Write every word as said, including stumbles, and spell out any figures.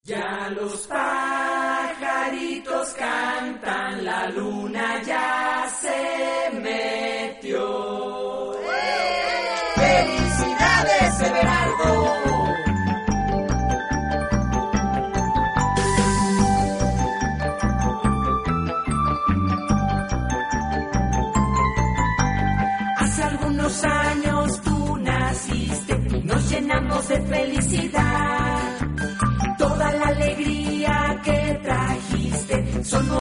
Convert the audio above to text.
Ya los pajaritos cantan, la luna ya se metió. ¡Felicidades, Everardo! Hace algunos años tú naciste y nos llenamos de felicidad. Toda la alegría que trajiste son